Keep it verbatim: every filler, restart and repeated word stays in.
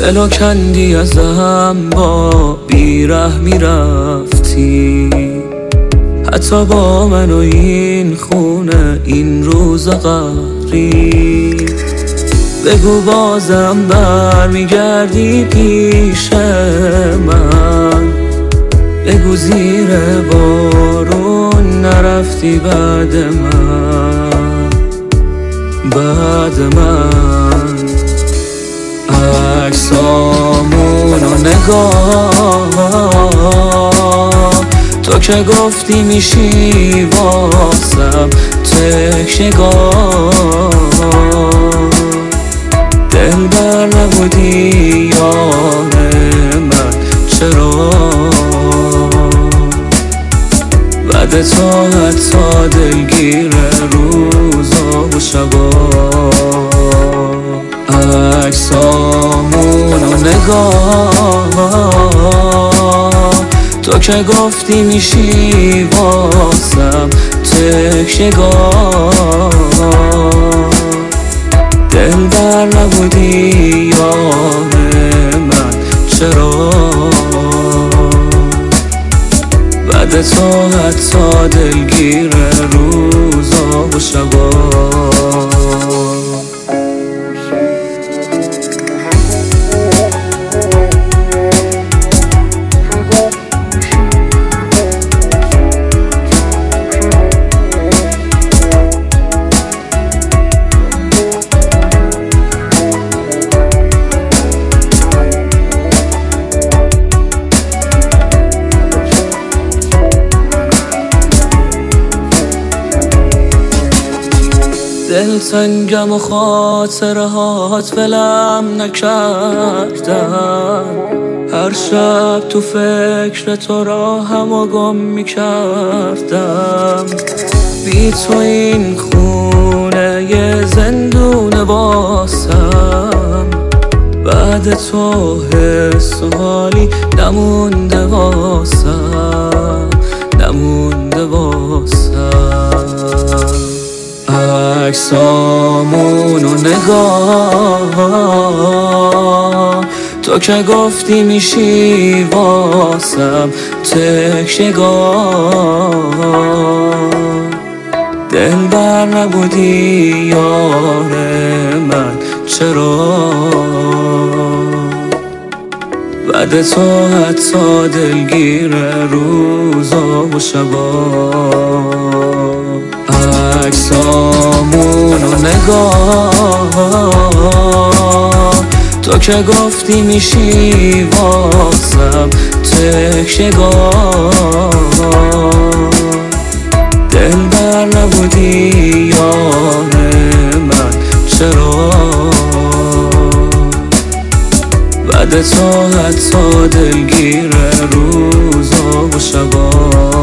دلو کندی ازم، با بیرحمی رفتی، حتی با من و این خونه این روز قهری. بگو بازم برمیگردی پیش من، بگو زیر بارون نرفتی بعد من، بعد من. عکسامونو نگاه، تو که گفتی میشی واسم تکشگاه، دل بر نبودی یار من چرا؟ بعد تو حتی دلگیر روزا و شبا. عکسامونو نگاه، تو که گفتی میشی واسم تکشگاه، دل بر نبودی یار من چرا؟ بعد تو حتی دلگیر روزا و شبا. دلتنگم و خاطره هات ولم نکردن، هر شب تو فکر تو راهم و گم میکردم. بی تو این خونه یه زندون واسم، بعد تو حس و حالی نمونده واسم، نمونده واسم. عکسامونو نگاه، تو که گفتی میشی واسم تکشگاه، دل بر نبودی یار من چرا؟ بعد تو حتی دلگیر روزا و شبا. عکسامونو نگاه، تو که گفتی میشی واسم تکشگاه، دل بر نبودی یار من چرا؟ بعد تو حتی دلگیر روزا و شبا.